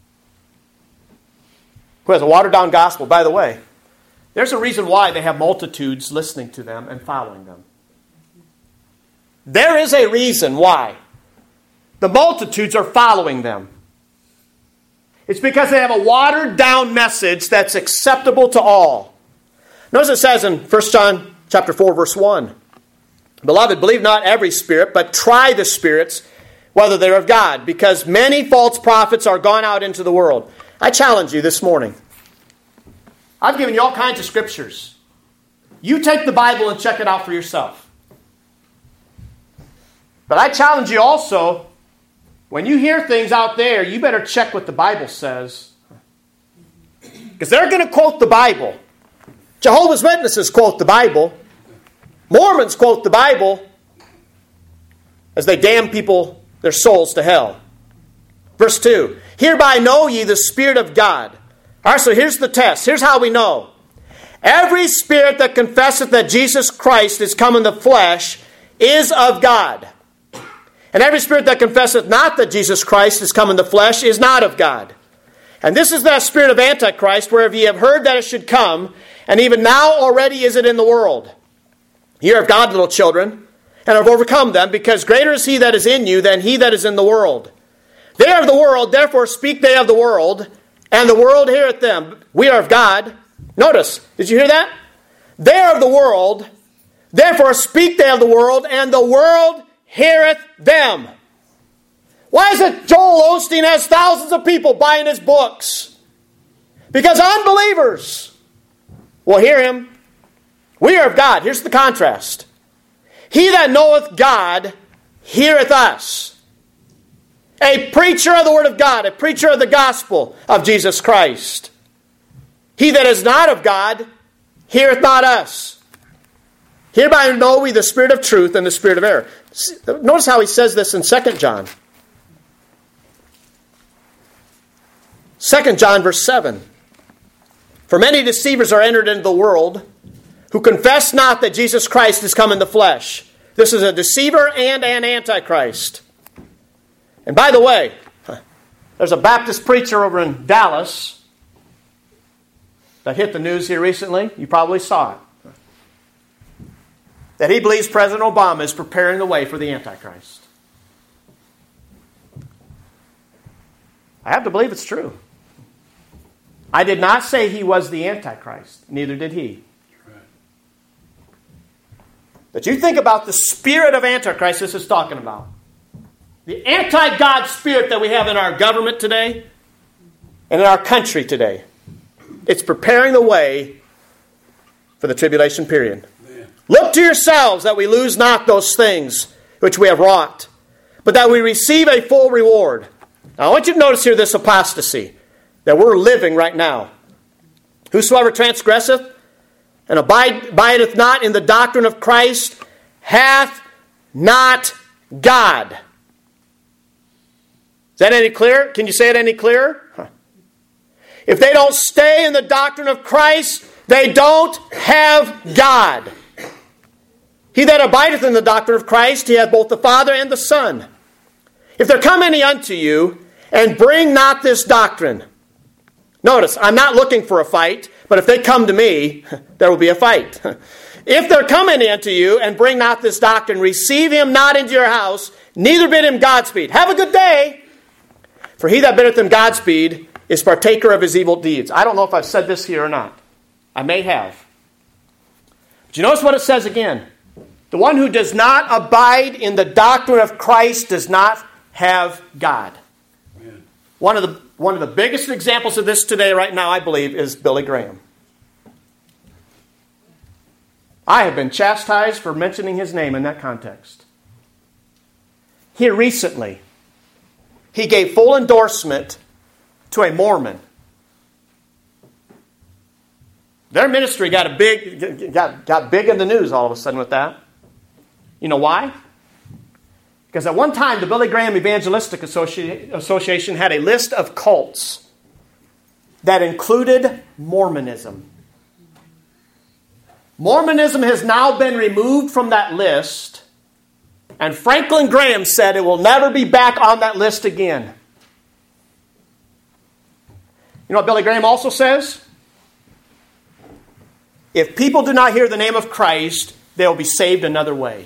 who has a watered-down gospel? By the way, there's a reason why they have multitudes listening to them and following them. There is a reason why the multitudes are following them. It's because they have a watered-down message that's acceptable to all. Notice it says in 1 John chapter 4, verse 1, "Beloved, believe not every spirit, but try the spirits, whether they're of God, because many false prophets are gone out into the world." I challenge you this morning. I've given you all kinds of scriptures. You take the Bible and check it out for yourself. But I challenge you also, when you hear things out there, you better check what the Bible says. Because they're going to quote the Bible. Jehovah's Witnesses quote the Bible. Mormons quote the Bible as they damn people, their souls to hell. Verse 2, "Hereby know ye the Spirit of God." All right, so here's the test. Here's how we know. "Every spirit that confesseth that Jesus Christ is come in the flesh is of God. And every spirit that confesseth not that Jesus Christ is come in the flesh is not of God. And this is that spirit of Antichrist, whereof ye have heard that it should come, and even now already is it in the world. Ye are of God, little children, and have overcome them, because greater is he that is in you than he that is in the world. They are of the world, therefore speak they of the world, and the world heareth them. We are of God." Notice, did you hear that? "They are of the world, therefore speak they of the world, and the world heareth them." Why is it Joel Osteen has thousands of people buying his books? Because unbelievers will hear him. We are of God. Here's the contrast. "He that knoweth God heareth us." A preacher of the Word of God, a preacher of the gospel of Jesus Christ. "He that is not of God heareth not us. Hereby know we the spirit of truth and the spirit of error." Notice how he says this in 2 John. 2 John verse 7. "For many deceivers are entered into the world, who confess not that Jesus Christ is come in the flesh." This is a deceiver and an antichrist. And by the way, there's a Baptist preacher over in Dallas that hit the news here recently. You probably saw it. That he believes President Obama is preparing the way for the Antichrist. I have to believe it's true. I did not say he was the Antichrist. Neither did he. But you think about the spirit of Antichrist this is talking about. The anti-God spirit that we have in our government today and in our country today. It's preparing the way for the tribulation period. Amen. Look to yourselves that we lose not those things which we have wrought, but that we receive a full reward. Now I want you to notice here this apostasy that we're living right now. Whosoever transgresseth and abideth not in the doctrine of Christ hath not God. Is that any clearer? Can you say it any clearer? If they don't stay in the doctrine of Christ, they don't have God. He that abideth in the doctrine of Christ, he hath both the Father and the Son. If there come any unto you, and bring not this doctrine. Notice, I'm not looking for a fight, but if they come to me, there will be a fight. If there come any unto you, and bring not this doctrine, receive him not into your house, neither bid him Godspeed. Have a good day. For he that biddeth him Godspeed is partaker of his evil deeds. I don't know if I've said this here or not. I may have. But you notice what it says again. The one who does not abide in the doctrine of Christ does not have God. Amen. One of the biggest examples of this today, right now, I believe, is Billy Graham. I have been chastised for mentioning his name in that context. Here recently, he gave full endorsement to a Mormon. Their ministry got big in the news all of a sudden with that. You know why? Because at one time, the Billy Graham Evangelistic Association had a list of cults that included Mormonism. Mormonism has now been removed from that list, and Franklin Graham said it will never be back on that list again. You know what Billy Graham also says? If people do not hear the name of Christ, they will be saved another way.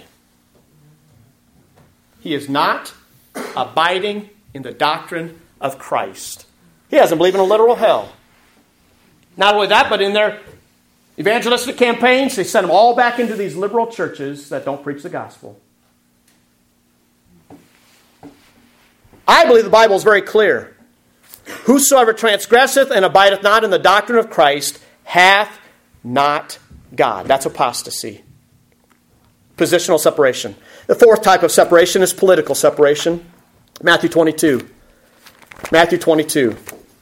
He is not abiding in the doctrine of Christ. He doesn't believe in a literal hell. Not only that, but in their evangelistic campaigns, they send them all back into these liberal churches that don't preach the gospel. I believe the Bible is very clear. Whosoever transgresseth and abideth not in the doctrine of Christ hath not God. That's apostasy. Positional separation. The fourth type of separation is political separation. Matthew 22. Matthew 22.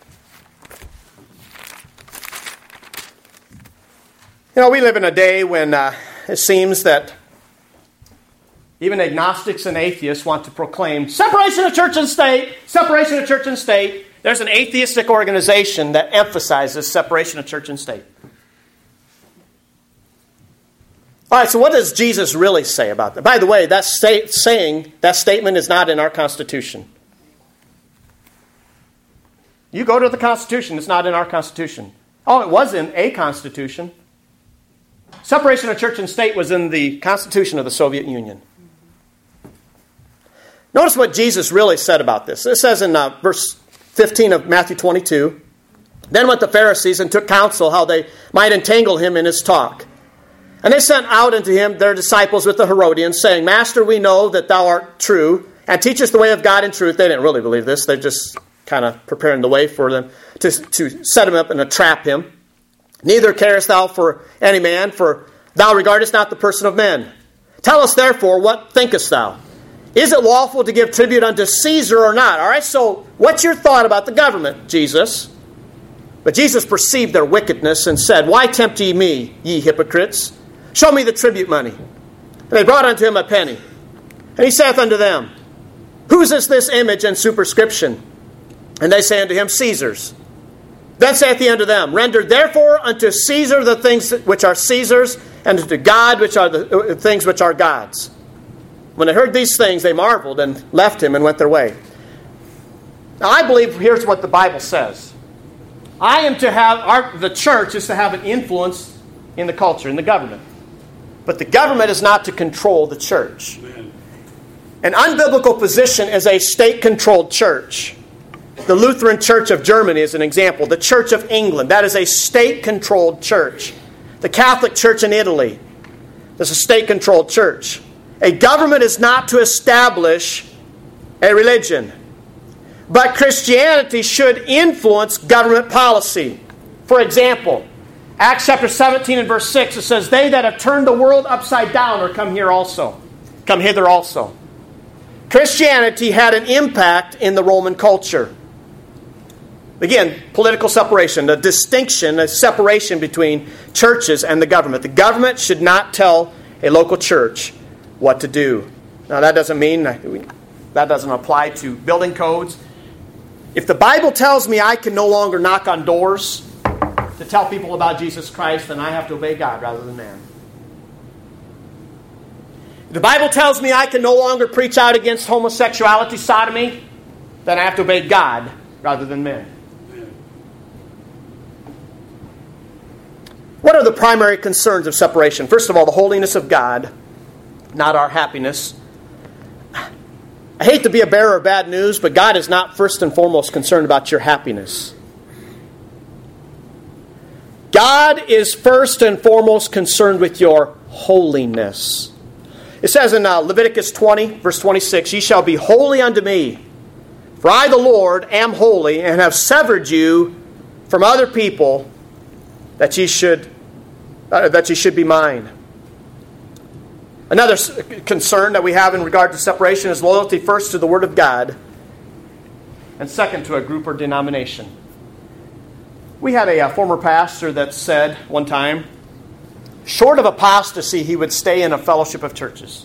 You know, we live in a day when it seems that even agnostics and atheists want to proclaim separation of church and state, separation of church and state. There's an atheistic organization that emphasizes separation of church and state. All right, so what does Jesus really say about that? By the way, that statement is not in our Constitution. You go to the Constitution, it's not in our Constitution. Oh, it was in a Constitution. Separation of church and state was in the Constitution of the Soviet Union. Notice what Jesus really said about this. It says in verse 15 of Matthew 22, Then went the Pharisees and took counsel how they might entangle him in his talk. And they sent out unto him their disciples with the Herodians, saying, Master, we know that thou art true, and teachest the way of God in truth. They didn't really believe this. They're just kind of preparing the way for them to set him up and to trap him. Neither carest thou for any man, for thou regardest not the person of men. Tell us therefore, what thinkest thou? Is it lawful to give tribute unto Caesar or not? All right, so what's your thought about the government, Jesus? But Jesus perceived their wickedness and said, Why tempt ye me, ye hypocrites? Show me the tribute money. And they brought unto him a penny. And he saith unto them, Whose is this image and superscription? And they say unto him, Caesar's. Then saith he unto them, Render therefore unto Caesar the things which are Caesar's, and unto God which are the things which are God's. When they heard these things, they marveled and left him and went their way. Now I believe here's what the Bible says. The church is to have an influence in the culture, in the government. But the government is not to control the church. Amen. An unbiblical position is a state-controlled church. The Lutheran Church of Germany is an example. The Church of England, that is a state-controlled church. The Catholic Church in Italy. This is a state-controlled church. A government is not to establish a religion. But Christianity should influence government policy. For example, Acts chapter 17 and verse 6, it says, "They that have turned the world upside down are come hither also." Christianity had an impact in the Roman culture. Again, political separation, a distinction, a separation between churches and the government. The government should not tell a local church what to do. Now, that doesn't mean that doesn't apply to building codes. If the Bible tells me I can no longer knock on doors to tell people about Jesus Christ, then I have to obey God rather than man. If the Bible tells me I can no longer preach out against homosexuality, sodomy, then I have to obey God rather than men. What are the primary concerns of separation? First of all, the holiness of God, not our happiness. I hate to be a bearer of bad news, but God is not first and foremost concerned about your happiness. God is first and foremost concerned with your holiness. It says in Leviticus 20, verse 26, "Ye shall be holy unto me, for I, the Lord, am holy, and have severed you from other people, that ye should be mine." Another concern that we have in regard to separation is loyalty first to the Word of God, and second to a group or denomination. We had a former pastor that said one time, short of apostasy, he would stay in a fellowship of churches.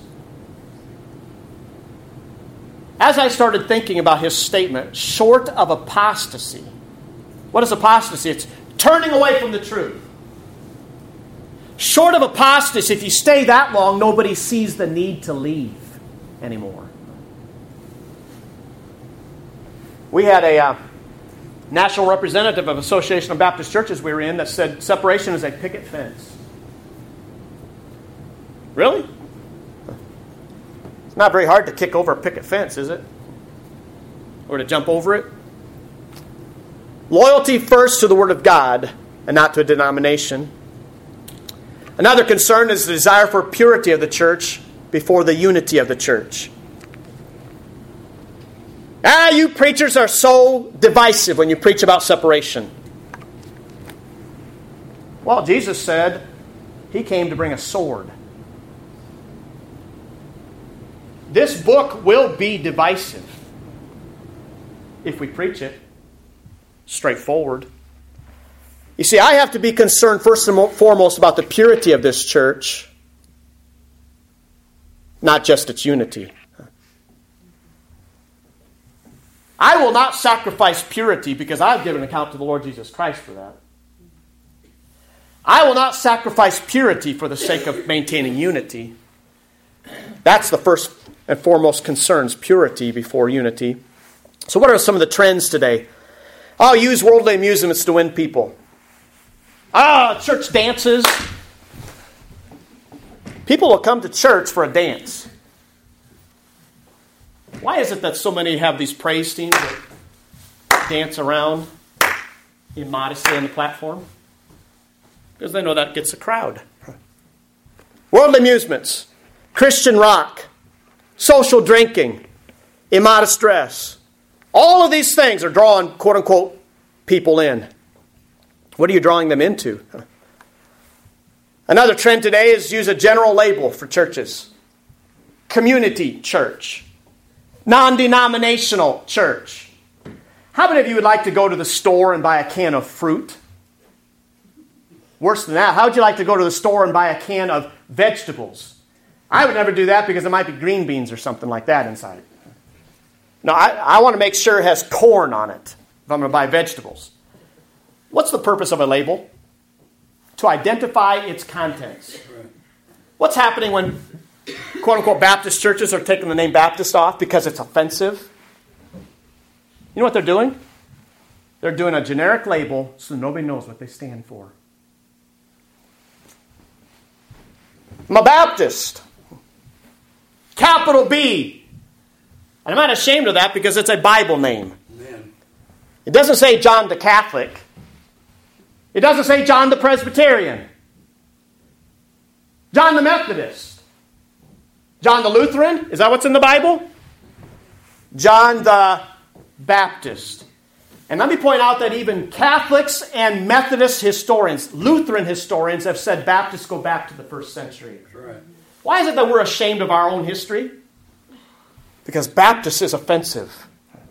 As I started thinking about his statement, short of apostasy, what is apostasy? It's turning away from the truth. Short of apostasy, if you stay that long, nobody sees the need to leave anymore. We had a national representative of Association of Baptist Churches we were in that said separation is a picket fence. Really? It's not very hard to kick over a picket fence, is it? Or to jump over it? Loyalty first to the Word of God and not to a denomination. Another concern is the desire for purity of the church before the unity of the church. You preachers are so divisive when you preach about separation. Well, Jesus said He came to bring a sword. This book will be divisive if we preach it straightforward. You see, I have to be concerned first and foremost about the purity of this church, not just its unity. I will not sacrifice purity because I've given account to the Lord Jesus Christ for that. I will not sacrifice purity for the sake of maintaining unity. That's the first and foremost concerns, purity before unity. So what are some of the trends today? I'll use worldly amusements to win people. Church dances. People will come to church for a dance. Why is it that so many have these praise teams that dance around immodestly on the platform? Because they know that gets a crowd. Worldly amusements, Christian rock, social drinking, immodest dress. All of these things are drawing, quote-unquote, people in. What are you drawing them into? Another trend today is use a general label for churches. Community church. Non-denominational church. How many of you would like to go to the store and buy a can of fruit? Worse than that, how would you like to go to the store and buy a can of vegetables? I would never do that because it might be green beans or something like that inside. No, I want to make sure it has corn on it if I'm going to buy vegetables. What's the purpose of a label? To identify its contents. What's happening when, quote-unquote, Baptist churches are taking the name Baptist off because it's offensive? You know what they're doing? They're doing a generic label so nobody knows what they stand for. I'm a Baptist. Capital B. And I'm not ashamed of that because it's a Bible name. Amen. It doesn't say John the Catholic. It doesn't say John the Presbyterian. John the Methodist. John the Lutheran. Is that what's in the Bible? John the Baptist. And let me point out that even Catholics and Methodist historians, Lutheran historians, have said Baptists go back to the 1st century. That's right. Why is it that we're ashamed of our own history? Because Baptist is offensive.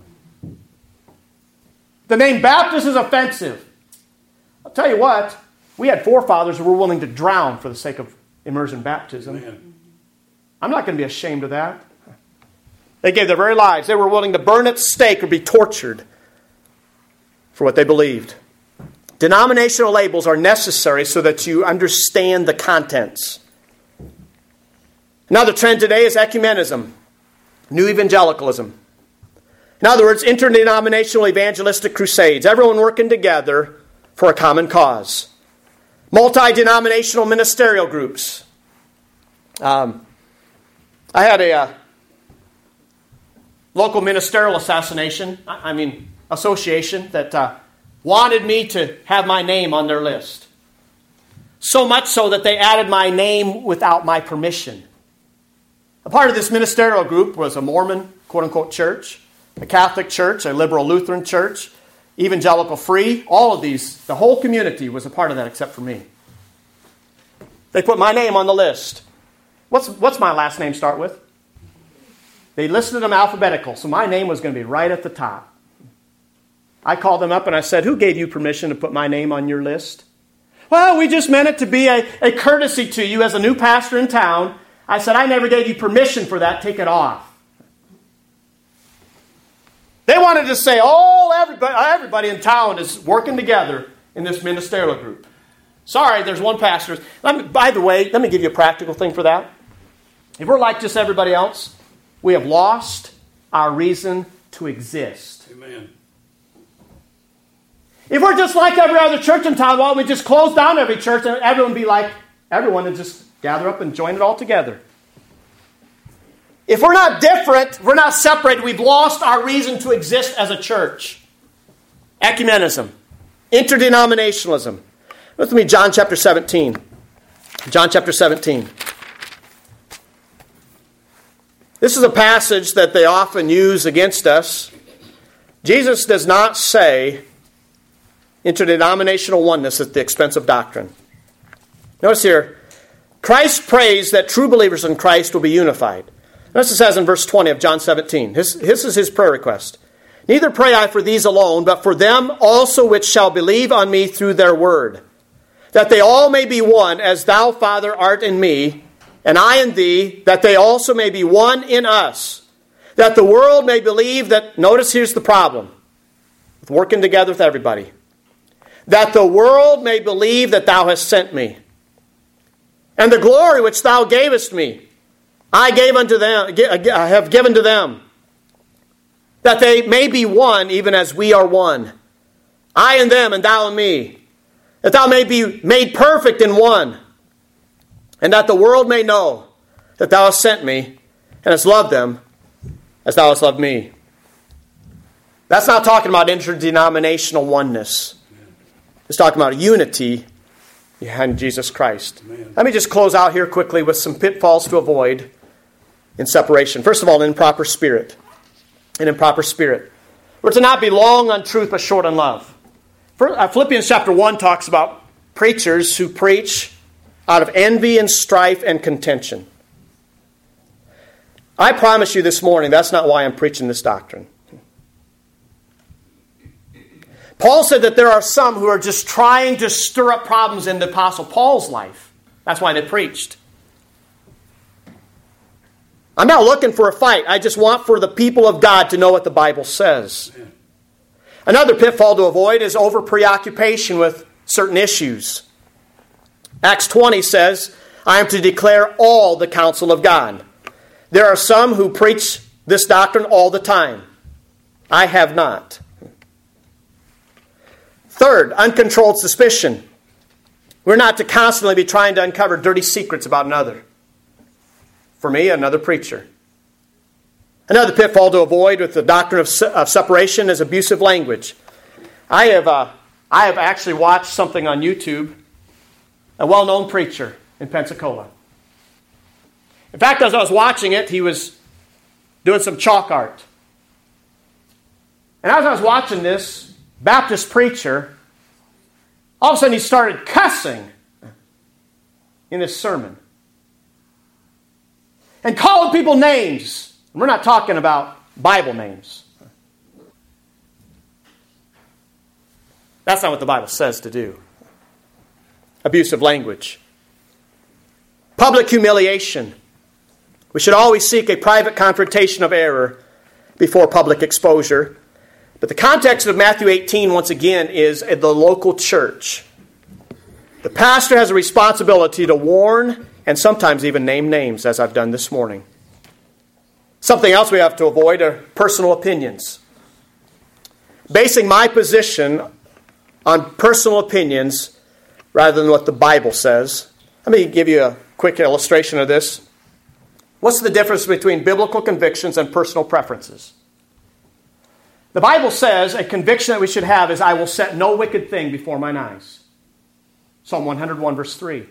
The name Baptist is offensive. I'll tell you what, we had forefathers who were willing to drown for the sake of immersion baptism. Amen. I'm not going to be ashamed of that. They gave their very lives. They were willing to burn at stake or be tortured for what they believed. Denominational labels are necessary so that you understand the contents. Another trend today is ecumenism, new evangelicalism. In other words, interdenominational evangelistic crusades, everyone working together for a common cause. Multi-denominational ministerial groups. I had a local ministerial association that wanted me to have my name on their list. So much so that they added my name without my permission. A part of this ministerial group was a Mormon, quote-unquote, church, a Catholic church, a liberal Lutheran church, evangelical free, all of these, the whole community was a part of that except for me. They put my name on the list. What's my last name start with? They listed them alphabetical, so my name was going to be right at the top. I called them up and I said, who gave you permission to put my name on your list? Well, we just meant it to be a courtesy to you as a new pastor in town. I said, I never gave you permission for that. Take it off. They wanted to say, everybody in town is working together in this ministerial group. Sorry, there's one pastor. By the way, let me give you a practical thing for that. If we're like just everybody else, we have lost our reason to exist. Amen. If we're just like every other church in town, well, we just close down every church and everyone be like everyone and just gather up and join it all together. If we're not different, we're not separated, we've lost our reason to exist as a church. Ecumenism. Interdenominationalism. Look with me, John chapter 17. John chapter 17. This is a passage that they often use against us. Jesus does not say interdenominational oneness at the expense of doctrine. Notice here, Christ prays that true believers in Christ will be unified. Notice it says in verse 20 of John 17. This is his prayer request. Neither pray I for these alone, but for them also which shall believe on me through their word, that they all may be one, as thou, Father, art in me, and I in thee, that they also may be one in us, that the world may believe that, notice here's the problem, with working together with everybody, that the world may believe that thou hast sent me, and the glory which thou gavest me, I have given to them, that they may be one even as we are one, I and them and thou and me, that thou may be made perfect in one, and that the world may know that thou hast sent me and hast loved them as thou hast loved me. That's not talking about interdenominational oneness. It's talking about unity behind Jesus Christ. Amen. Let me just close out here quickly with some pitfalls to avoid in separation. First of all, an improper spirit. An improper spirit. We're to not be long on truth but short on love. Philippians chapter 1 talks about preachers who preach out of envy and strife and contention. I promise you this morning, that's not why I'm preaching this doctrine. Paul said that there are some who are just trying to stir up problems in the Apostle Paul's life. That's why they preached. I'm not looking for a fight. I just want for the people of God to know what the Bible says. Another pitfall to avoid is over-preoccupation with certain issues. Acts 20 says, I am to declare all the counsel of God. There are some who preach this doctrine all the time. I have not. Third, uncontrolled suspicion. We're not to constantly be trying to uncover dirty secrets about another. For me, another preacher. Another pitfall to avoid with the doctrine of separation is abusive language. I have actually watched something on YouTube. A well-known preacher in Pensacola. In fact, as I was watching it, he was doing some chalk art. And as I was watching this Baptist preacher, all of a sudden he started cussing in his sermon. And calling people names. And we're not talking about Bible names. That's not what the Bible says to do. Abusive language. Public humiliation. We should always seek a private confrontation of error before public exposure. But the context of Matthew 18, once again, is the local church. The pastor has a responsibility to warn and sometimes even name names, as I've done this morning. Something else we have to avoid are personal opinions. Basing my position on personal opinions rather than what the Bible says. Let me give you a quick illustration of this. What's the difference between biblical convictions and personal preferences? The Bible says a conviction that we should have is, I will set no wicked thing before mine eyes. Psalm 101, verse 3.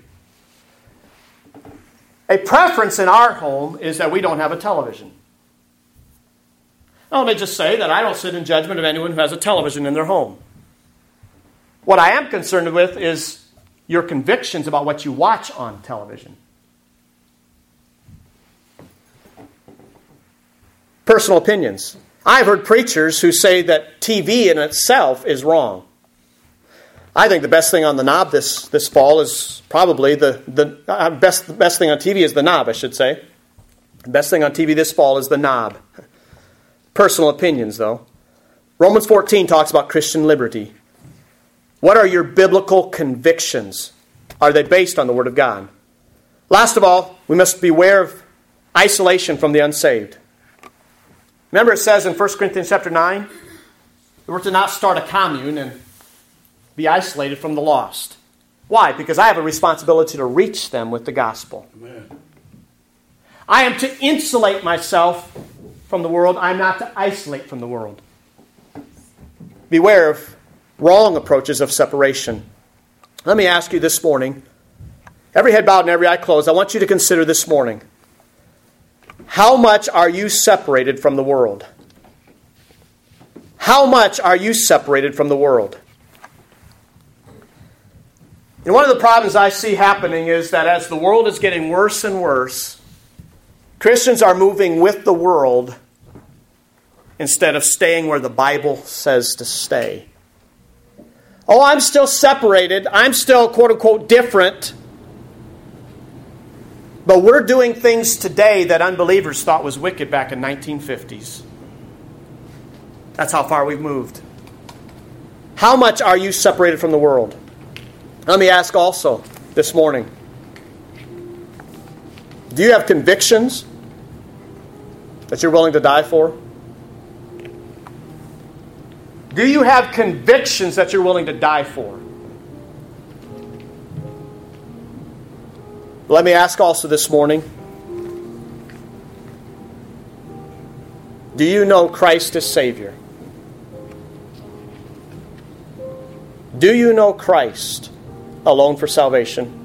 A preference in our home is that we don't have a television. Now, let me just say that I don't sit in judgment of anyone who has a television in their home. What I am concerned with is your convictions about what you watch on television. Personal opinions. I've heard preachers who say that TV in itself is wrong. I think the best thing on the knob this fall is probably the best thing on TV is the knob, I should say. The best thing on TV this fall is the knob. Personal opinions, though. Romans 14 talks about Christian liberty. What are your biblical convictions? Are they based on the Word of God? Last of all, we must beware of isolation from the unsaved. Remember it says in 1 Corinthians chapter 9, that we're to not start a commune and be isolated from the lost. Why? Because I have a responsibility to reach them with the gospel. Amen. I am to insulate myself from the world. I'm not to isolate from the world. Beware of wrong approaches of separation. Let me ask you this morning, every head bowed and every eye closed, I want you to consider this morning, how much are you separated from the world? How much are you separated from the world? And one of the problems I see happening is that as the world is getting worse and worse, Christians are moving with the world instead of staying where the Bible says to stay. Oh, I'm still separated. I'm still, quote unquote, different. But we're doing things today that unbelievers thought was wicked back in 1950s. That's how far we've moved. How much are you separated from the world? Let me ask also this morning. Do you have convictions that you're willing to die for? Do you have convictions that you're willing to die for? Let me ask also this morning. Do you know Christ as Savior? Do you know Christ alone for salvation?